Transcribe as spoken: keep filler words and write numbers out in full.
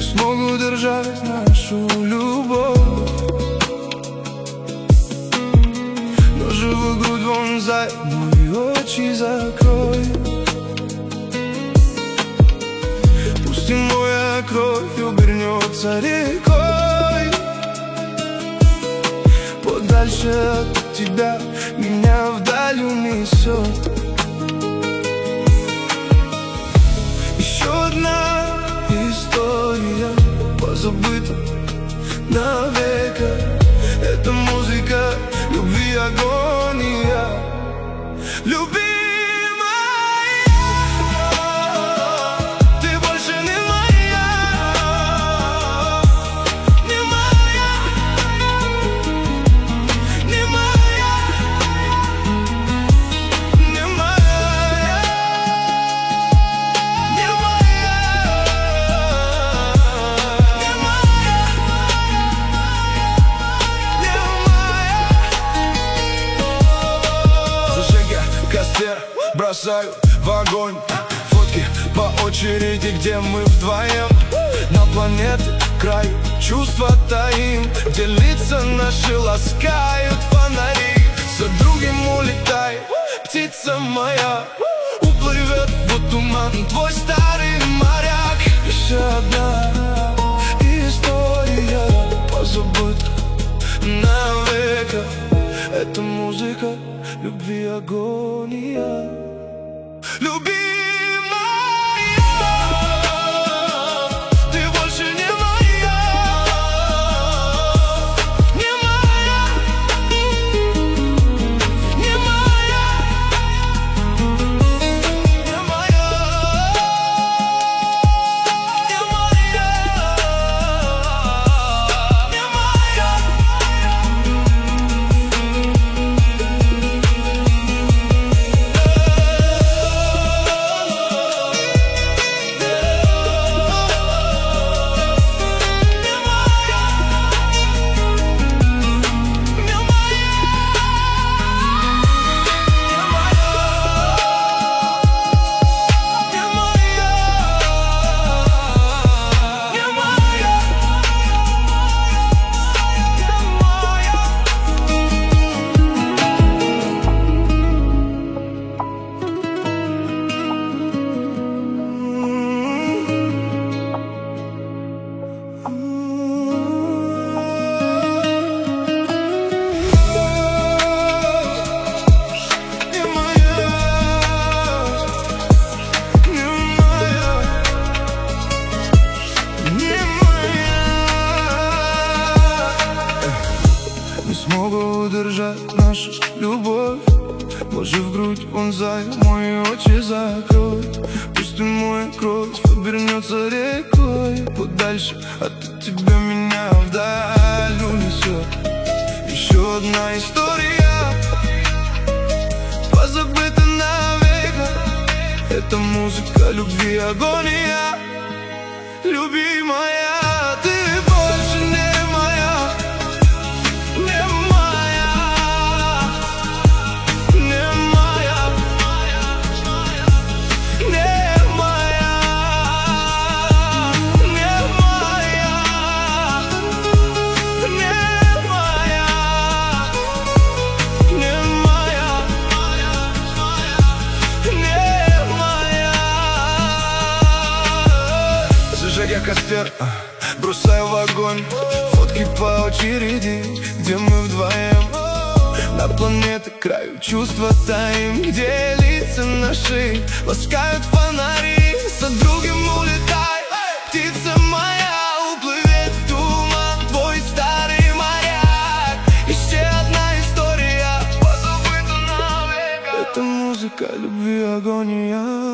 смогу удержать нашу любовь. Но живую грудь вонзай, мои очи закрой. Пусть и моя кровь обернется рекой. Подальше от тебя меня вдаль унесет. Еще одна история позабыта навека. Это музыка любви, агония. Любимая, ты больше не моя, не моя, не моя, не моя, не моя, не моя, не моя. Зажег я костер, бросаю в огонь фотки по очереди, где мы вдвоем. На планете край чувства таим, где лица наши ласкают фонари. За другим улетай, птица моя, уплывет в туман твой старый моряк. Еще одна история позабыта навека. Это музыка любви, агония. Любимая, ты больше не моя, не моя, не моя, не моя, не моя, не моя. Смогу удержать нашу любовь. Ложи в грудь вонзай, мои очи закрой. Пусть и моя кровь обернется рекой. Подальше от тебя меня вдаль унесет. Еще одна история позабыта навека. Это музыка любви, агония. Любимая, ты больше не моя, не моя, не моя, не моя, не моя, не моя, не моя, не моя. Зажег я костер, бросаю в огонь фотки по очереди, где мы вдвоем. На планете краю чувства таим, где лица наши ласкают фонари. За другим улетай, птица моя, уплывет в туман твой старый моряк. Еще одна история позабыта навека. Это музыка любви, агония.